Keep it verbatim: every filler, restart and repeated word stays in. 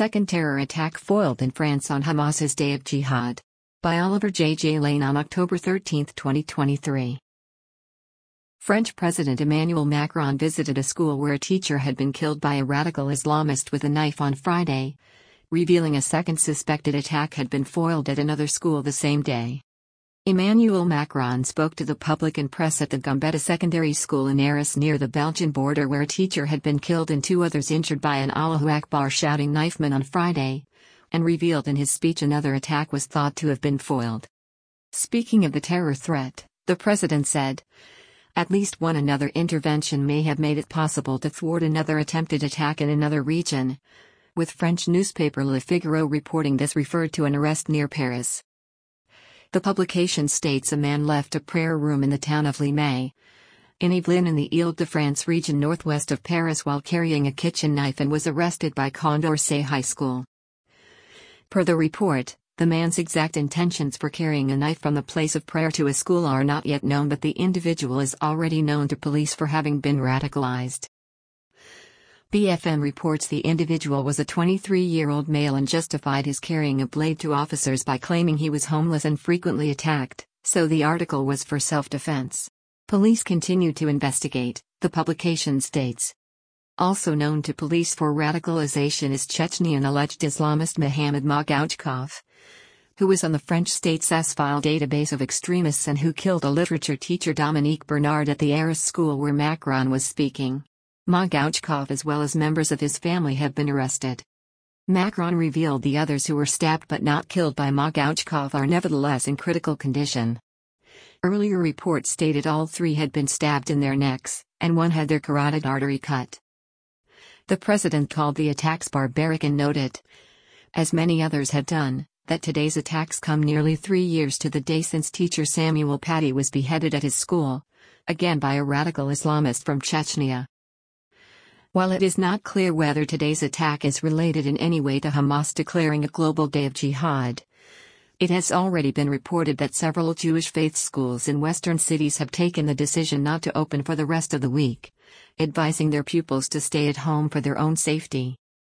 Second terror attack foiled in France on Hamas's Day of Jihad. By Oliver J. J. Lane on October thirteenth, twenty twenty-three. French President Emmanuel Macron visited a school where a teacher had been killed by a radical Islamist with a knife on Friday, revealing a second suspected attack had been foiled at another school the same day. Emmanuel Macron spoke to the public and press at the Gambetta Secondary School in Arras near the Belgian border, where a teacher had been killed and two others injured by an Allahu Akbar shouting knifeman on Friday, and revealed in his speech another attack was thought to have been foiled. Speaking of the terror threat, the president said, "At least one another intervention may have made it possible to thwart another attempted attack in another region," with French newspaper Le Figaro reporting this referred to an arrest near Paris. The publication states a man left a prayer room in the town of Limay, in Yvelines in the Ile-de-France region northwest of Paris while carrying a kitchen knife and was arrested by Condorcet High School. Per the report, the man's exact intentions for carrying a knife from the place of prayer to a school are not yet known, but the individual is already known to police for having been radicalized. B F M reports the individual was a twenty-three-year-old male and justified his carrying a blade to officers by claiming he was homeless and frequently attacked, so the article was for self-defense. Police continue to investigate, the publication states. Also known to police for radicalization is Chechnyan alleged Islamist Mohammad Maghouchkov, who was on the French state's S-file database of extremists and who killed a literature teacher Dominique Bernard at the Arras school where Macron was speaking. Maghouchkov as well as members of his family have been arrested. Macron revealed the others who were stabbed but not killed by Maghouchkov are nevertheless in critical condition. Earlier reports stated all three had been stabbed in their necks, and one had their carotid artery cut. The president called the attacks barbaric and noted, as many others have done, that today's attacks come nearly three years to the day since teacher Samuel Paty was beheaded at his school, again by a radical Islamist from Chechnya. While it is not clear whether today's attack is related in any way to Hamas declaring a global day of jihad, it has already been reported that several Jewish faith schools in western cities have taken the decision not to open for the rest of the week, advising their pupils to stay at home for their own safety.